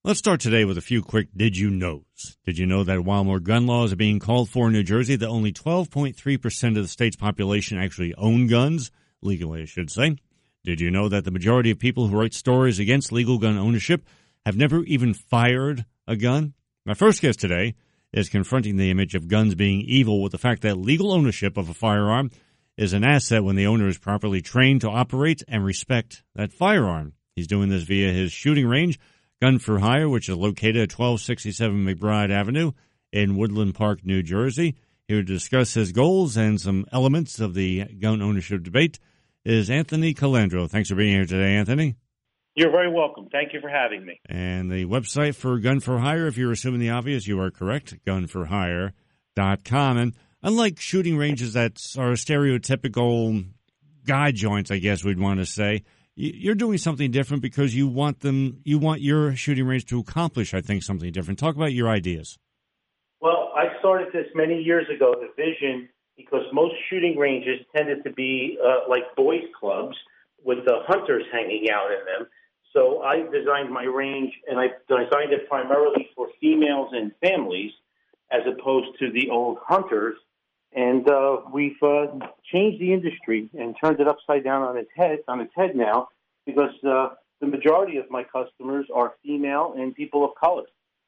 Let's start today with a few quick did you knows. Did you know that while more gun laws are being called for in New Jersey, that only 12.3% of the state's population actually own guns, legally I should say? Did you know that the majority of people who write stories against legal gun ownership have never even fired a gun? My first guest today is confronting the image of guns being evil with the fact that legal ownership of a firearm is an asset when the owner is properly trained to operate and respect that firearm. He's doing this via his shooting range, Gun for Hire, which is located at 1267 McBride Avenue in Woodland Park, New Jersey. Here to discuss his goals and some elements of the gun ownership debate is Anthony Calandro. Thanks for being here today, Anthony. You're very welcome. Thank you for having me. And the website for Gun for Hire, if you're assuming the obvious, you are correct, gunforhire.com. And unlike shooting ranges that are stereotypical guy joints, I guess we'd want to say, you're doing something different because you want your shooting range to accomplish, I think, something different. Talk about your ideas. Well, I started this many years ago, the vision, because most shooting ranges tended to be like boys' clubs with the hunters hanging out in them. So I designed my range, and I designed it primarily for females and families as opposed to the old hunters. And we've changed the industry and turned it upside down on its head now, because the majority of my customers are female and people of color.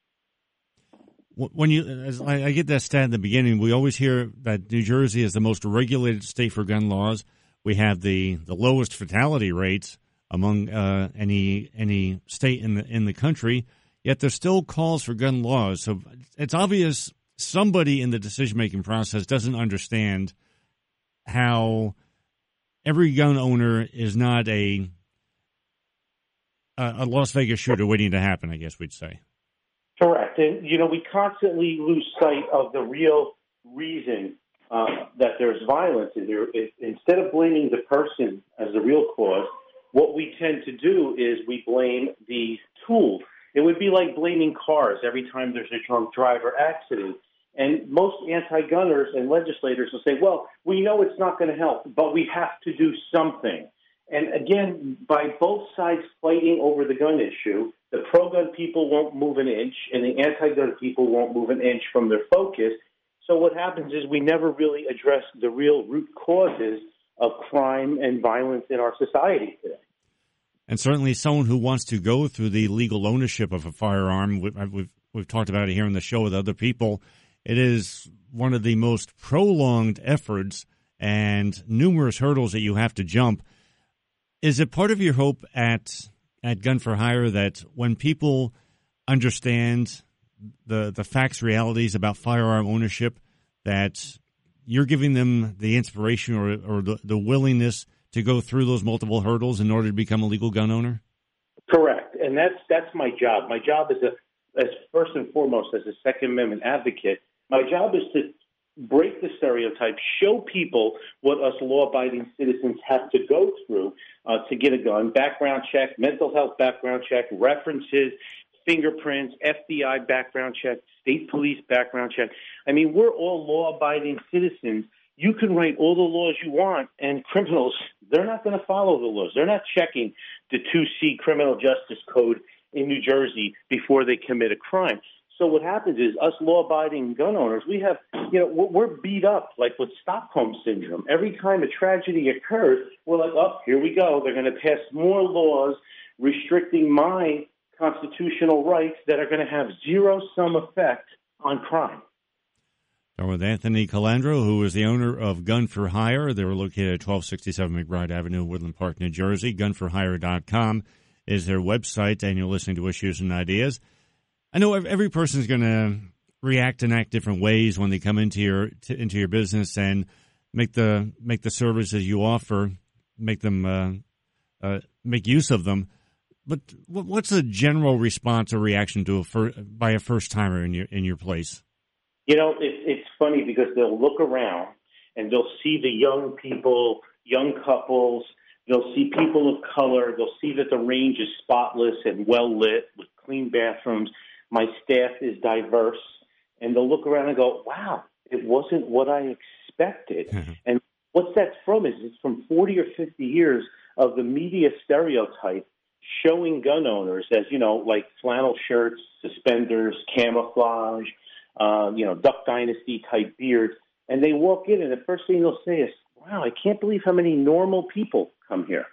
When as I get that stat in the beginning, we always hear that New Jersey is the most regulated state for gun laws. We have the lowest fatality rates among any state in the country. Yet there's still calls for gun laws. So it's obvious somebody in the decision-making process doesn't understand how every gun owner is not a Las Vegas shooter waiting to happen, I guess we'd say. Correct. And, we constantly lose sight of the real reason that there's violence in here. Instead of blaming the person as the real cause, what we tend to do is we blame the tool. It would be like blaming cars every time there's a drunk driver accident. And most anti-gunners and legislators will say, well, we know it's not going to help, but we have to do something. And again, by both sides fighting over the gun issue, the pro-gun people won't move an inch, and the anti-gun people won't move an inch from their focus. So what happens is we never really address the real root causes of crime and violence in our society today. And certainly someone who wants to go through the legal ownership of a firearm, we've talked about it here on the show with other people, it is one of the most prolonged efforts and numerous hurdles that you have to jump. Is it part of your hope at Gun for Hire that when people understand the facts, realities about firearm ownership, that you're giving them the inspiration or the willingness to go through those multiple hurdles in order to become a legal gun owner? Correct. And that's my job. My job is as first and foremost as a Second Amendment advocate. My job is to break the stereotype, show people what us law-abiding citizens have to go through to get a gun, background check, mental health background check, references, fingerprints, FBI background check, state police background check. I mean, we're all law-abiding citizens. You can write all the laws you want, and criminals, they're not going to follow the laws. They're not checking the 2C Criminal Justice Code in New Jersey before they commit a crime. So what happens is us law-abiding gun owners, we're beat up like with Stockholm Syndrome. Every time a tragedy occurs, we're like, oh, here we go. They're going to pass more laws restricting my constitutional rights that are going to have zero-sum effect on crime. We're with Anthony Calandro, who is the owner of Gun for Hire. They were located at 1267 McBride Avenue, Woodland Park, New Jersey. Gunforhire.com is their website, and you're listening to Issues and Ideas. I know every person is going to react and act different ways when they come into your business and make the services you offer, make make use of them. But what's the general response or reaction to by a first timer in your place? It's funny because they'll look around and they'll see the young people, young couples. They'll see people of color. They'll see that the range is spotless and well lit with clean bathrooms. My staff is diverse, and they'll look around and go, wow, it wasn't what I expected. And what's that from? It's from 40 or 50 years of the media stereotype showing gun owners as, like flannel shirts, suspenders, camouflage, Duck Dynasty type beards. And they walk in, and the first thing they'll say is, wow, I can't believe how many normal people come here.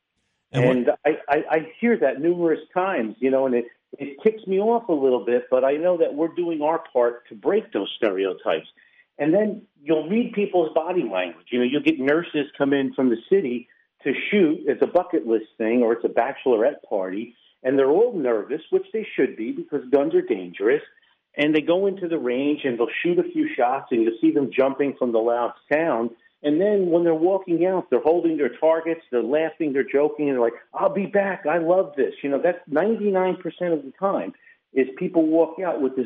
And I hear that numerous times, and it ticks me off a little bit, but I know that we're doing our part to break those stereotypes. And then you'll read people's body language. You'll get nurses come in from the city to shoot. It's a bucket list thing, or it's a bachelorette party, and they're all nervous, which they should be because guns are dangerous. And they go into the range and they'll shoot a few shots, and you'll see them jumping from the loud sound. And then when they're walking out, they're holding their targets, they're laughing, they're joking, and they're like, I'll be back. I love this. That's 99% of the time is people walk out with this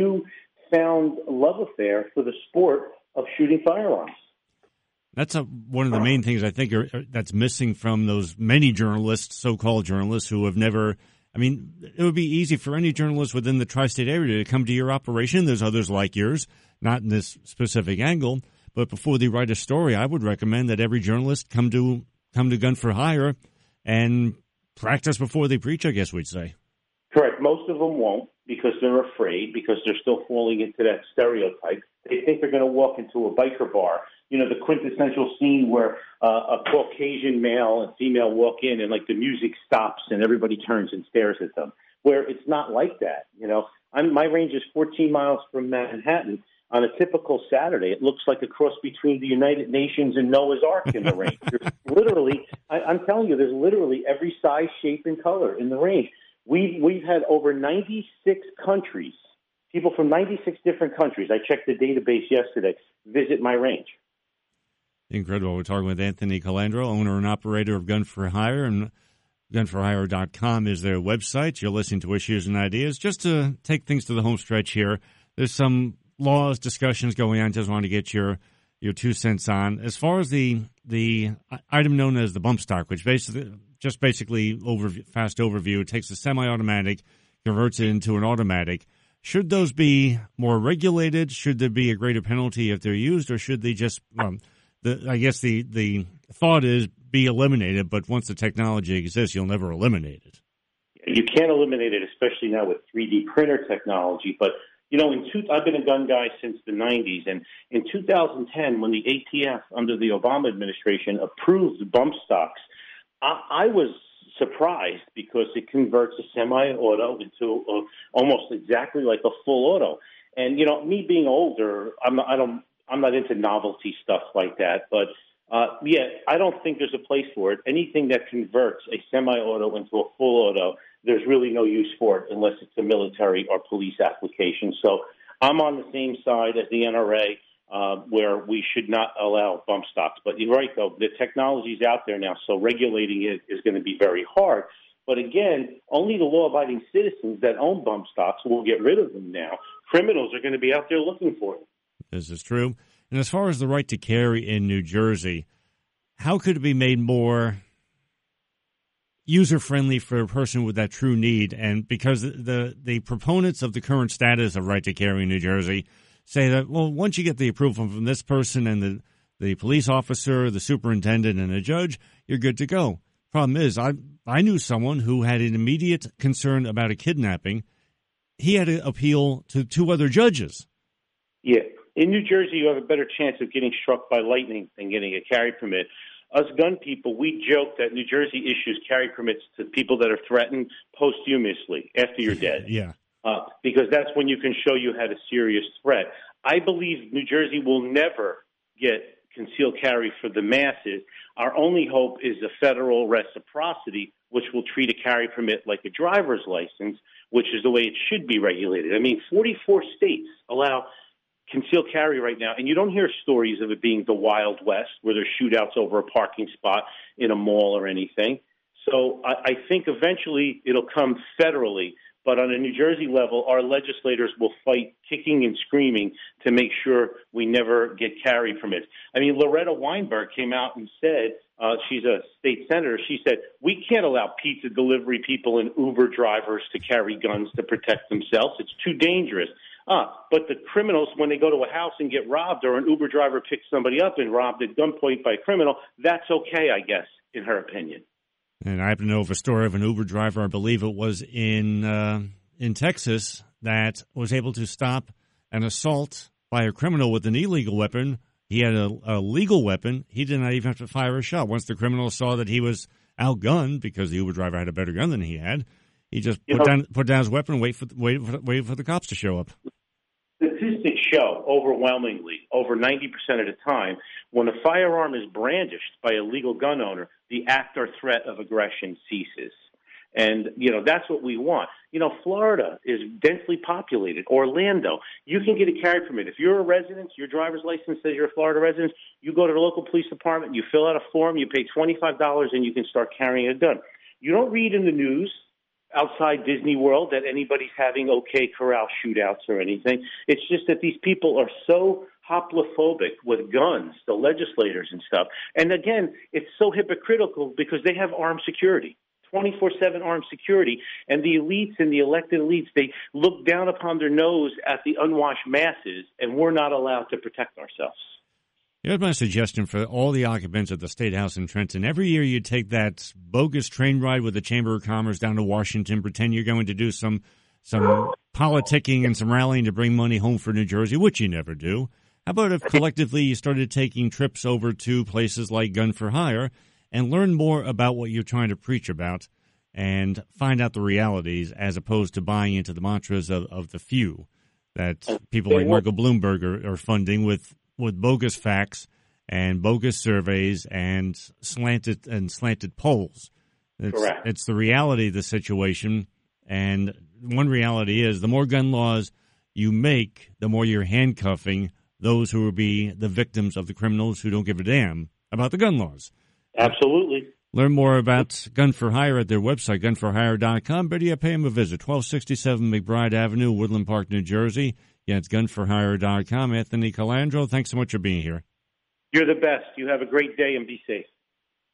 newfound love affair for the sport of shooting firearms. That's one of the main things I think that's missing from those many journalists, so-called journalists, who have never – it would be easy for any journalist within the tri-state area to come to your operation. There's others like yours, not in this specific angle. But before they write a story, I would recommend that every journalist come to Gun for Hire and practice before they preach, I guess we'd say. Correct. Most of them won't because they're afraid, because they're still falling into that stereotype. They think they're going to walk into a biker bar, the quintessential scene where a Caucasian male and female walk in and like the music stops and everybody turns and stares at them, where it's not like that. My range is 14 miles from Manhattan. On a typical Saturday, it looks like a cross between the United Nations and Noah's Ark in the range. There's literally, I'm telling you, there's literally every size, shape, and color in the range. We've had over 96 countries, people from 96 different countries. I checked the database yesterday, visit my range. Incredible. We're talking with Anthony Colandro, owner and operator of Gun for Hire, and gunforhire.com is their website. You're listening to Issues and Ideas. Just to take things to the home stretch here, there's some laws, discussions going on. Just want to get your 2 cents on. As far as the item known as the bump stock, which basically fast overview, takes a semi-automatic, converts it into an automatic. Should those be more regulated? Should there be a greater penalty if they're used, or should they just? I guess the thought is be eliminated, but once the technology exists, you'll never eliminate it. You can't eliminate it, especially now with 3D printer technology, but. I've been a gun guy since the 90s, and in 2010, when the ATF, under the Obama administration, approved bump stocks, I was surprised because it converts a semi-auto into almost exactly like a full auto. And, me being older, I'm not into novelty stuff like that, but I don't think there's a place for it. Anything that converts a semi-auto into a full auto, there's really no use for it unless it's a military or police application. So I'm on the same side as the NRA, where we should not allow bump stocks. But you're right, though. The technology's out there now, so regulating it is going to be very hard. But again, only the law-abiding citizens that own bump stocks will get rid of them now. Criminals are going to be out there looking for them. This is true. And as far as the right to carry in New Jersey, how could it be made more user-friendly for a person with that true need? And because the proponents of the current status of right to carry in New Jersey say that, well, once you get the approval from this person and the police officer, the superintendent, and a judge, you're good to go. Problem is, I knew someone who had an immediate concern about a kidnapping. He had to appeal to 2 other judges. Yeah. In New Jersey, you have a better chance of getting struck by lightning than getting a carry permit. Us gun people, we joke that New Jersey issues carry permits to people that are threatened posthumously after you're dead. Yeah. Because that's when you can show you had a serious threat. I believe New Jersey will never get concealed carry for the masses. Our only hope is a federal reciprocity, which will treat a carry permit like a driver's license, which is the way it should be regulated. 44 states allow concealed carry right now, and you don't hear stories of it being the Wild West where there's shootouts over a parking spot in a mall or anything. So I think eventually it'll come federally, but on a New Jersey level, our legislators will fight kicking and screaming to make sure we never get carry permits. Loretta Weinberg came out and said, she's a state senator, she said, we can't allow pizza delivery people and Uber drivers to carry guns to protect themselves. It's too dangerous. But the criminals, when they go to a house and get robbed, or an Uber driver picks somebody up and robbed at gunpoint by a criminal, that's okay, I guess, in her opinion. And I happen to know of a story of an Uber driver, I believe it was in Texas, that was able to stop an assault by a criminal with an illegal weapon. He had a legal weapon. He did not even have to fire a shot. Once the criminal saw that he was outgunned because the Uber driver had a better gun than he had, he just put down his weapon and wait for the cops to show up. Statistics show overwhelmingly, over 90% of the time, when a firearm is brandished by a legal gun owner, the act or threat of aggression ceases. And, that's what we want. Florida is densely populated. Orlando, you can get a carry permit. If you're a resident, your driver's license says you're a Florida resident, you go to the local police department, you fill out a form, you pay $25, and you can start carrying a gun. You don't read in the news outside Disney World that anybody's having OK Corral shootouts or anything. It's just that these people are so hoplophobic with guns, the legislators and stuff. And again, it's so hypocritical because they have armed security. 24/7 armed security, and the elites and the elected elites, they look down upon their nose at the unwashed masses, and we're not allowed to protect ourselves. Here's my suggestion for all the occupants at the State House in Trenton. Every year you take that bogus train ride with the Chamber of Commerce down to Washington, pretend you're going to do some politicking and some rallying to bring money home for New Jersey, which you never do. How about if collectively you started taking trips over to places like Gun for Hire and learn more about what you're trying to preach about and find out the realities as opposed to buying into the mantras of the few that people like Michael Bloomberg are funding with bogus facts and bogus surveys and slanted polls. Correct. It's the reality of the situation, and one reality is the more gun laws you make, the more you're handcuffing those who will be the victims of the criminals who don't give a damn about the gun laws. Absolutely. Learn more about Gun for Hire at their website, gunforhire.com. Better yet, pay them a visit, 1267 McBride Avenue, Woodland Park, New Jersey. Yeah, it's gunforhire.com. Anthony Calandro, thanks so much for being here. You're the best. You have a great day and be safe.